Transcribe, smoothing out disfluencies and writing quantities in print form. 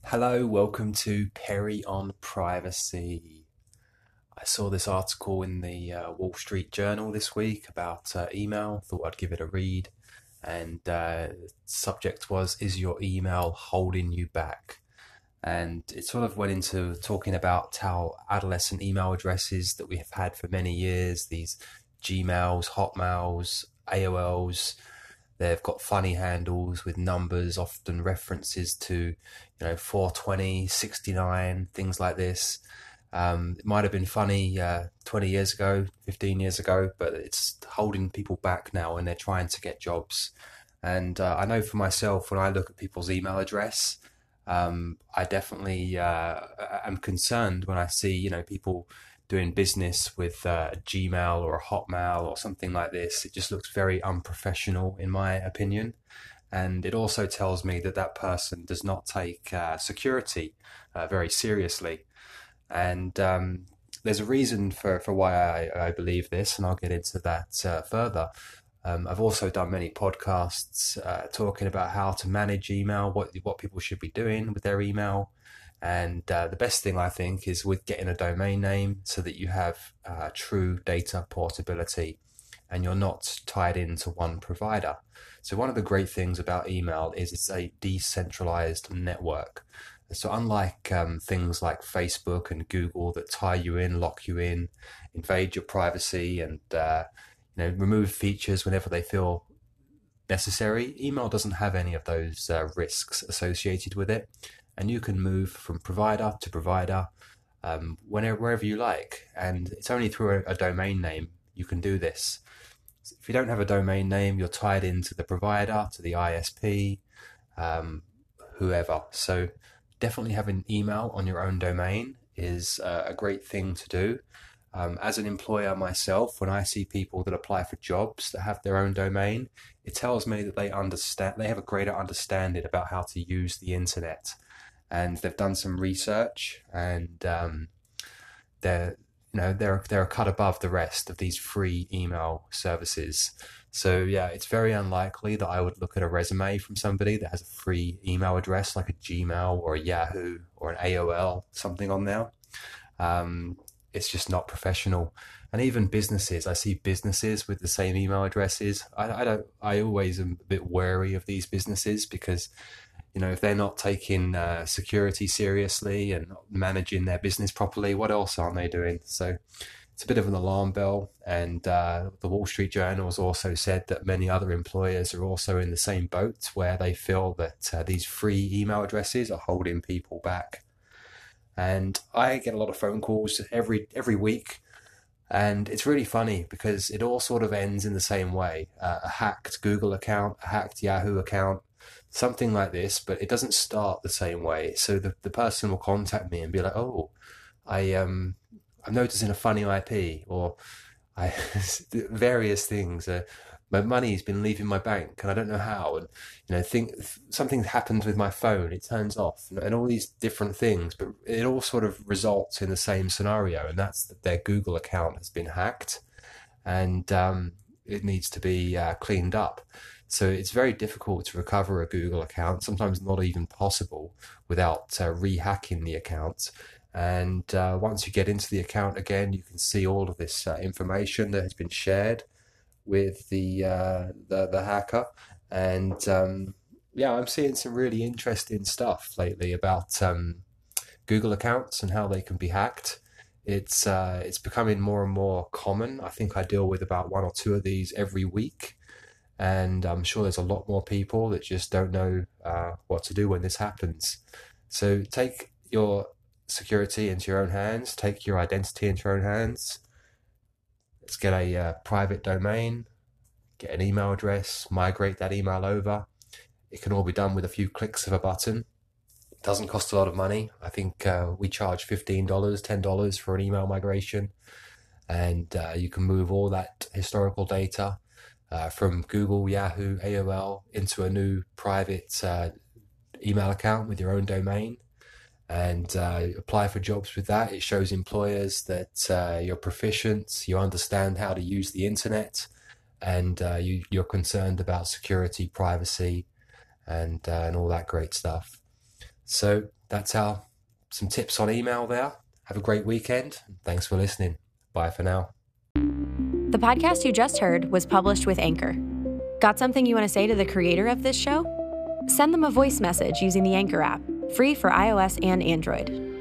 Hello, welcome to Perry on Privacy. I saw this article in the Wall Street Journal this week about email. Thought I'd give it a read. And subject was, is your email holding you back? And it sort of went into talking about how adolescent email addresses that we have had for many years, these Gmails, Hotmails, AOLs, they've got funny handles with numbers, often references to, 420, 69, things like this. It might have been funny 20 years ago, 15 years ago, but it's holding people back now when they're trying to get jobs. And I know for myself, when I look at people's email address, I definitely am concerned when I see, people doing business with a Gmail or a Hotmail or something like this. It just looks very unprofessional, in my opinion. And it also tells me that that person does not take security very seriously. And there's a reason for why I believe this, and I'll get into that further. I've also done many podcasts talking about how to manage email, what people should be doing with their email. And the best thing I think is with getting a domain name so that you have true data portability and you're not tied into one provider. So one of the great things about email is it's a decentralized network. So unlike things like Facebook and Google that tie you in, lock you in, invade your privacy, and remove features whenever they feel necessary, email doesn't have any of those risks associated with it, and you can move from provider to provider wherever you like. And it's only through a domain name you can do this. If you don't have a domain name, you're tied into the provider, to the ISP, whoever. So definitely having email on your own domain is a great thing to do. As an employer myself, when I see people that apply for jobs that have their own domain, it tells me that they have a greater understanding about how to use the internet, and they've done some research, and they're a cut above the rest of these free email services. So yeah, it's very unlikely that I would look at a resume from somebody that has a free email address like a Gmail or a Yahoo or an AOL, something on there. It's just not professional. And even businesses, I see businesses with the same email addresses. I always am a bit wary of these businesses because, if they're not taking security seriously and not managing their business properly, what else aren't they doing? So it's a bit of an alarm bell. And the Wall Street Journal has also said that many other employers are also in the same boat where they feel that these free email addresses are holding people back. And I get a lot of phone calls every week, and it's really funny because it all sort of ends in the same way. A hacked Google account, a hacked Yahoo account, something like this, but it doesn't start the same way. So the person will contact me and be like, "Oh, I'm noticing a funny IP," or I various things. My money's been leaving my bank and I don't know how. And think something happens with my phone, it turns off, and all these different things. But it all sort of results in the same scenario, and that's that their Google account has been hacked, and it needs to be cleaned up. So it's very difficult to recover a Google account, sometimes not even possible without rehacking the account. And once you get into the account again, you can see all of this information that has been shared with the hacker. And I'm seeing some really interesting stuff lately about Google accounts and how they can be hacked. It's becoming more and more common. I think I deal with about one or two of these every week. And I'm sure there's a lot more people that just don't know what to do when this happens. So take your security into your own hands, take your identity into your own hands. Let's get a private domain, get an email address, migrate that email over. It can all be done with a few clicks of a button. It doesn't cost a lot of money. I think we charge $15, $10 for an email migration. And you can move all that historical data from Google, Yahoo, AOL into a new private email account with your own domain, and apply for jobs with that. It shows employers that you're proficient, you understand how to use the internet, and you're concerned about security, privacy, and all that great stuff. So that's some tips on email there. Have a great weekend. Thanks for listening. Bye for now. The podcast you just heard was published with Anchor. Got something you want to say to the creator of this show? Send them a voice message using the Anchor app, free for iOS and Android.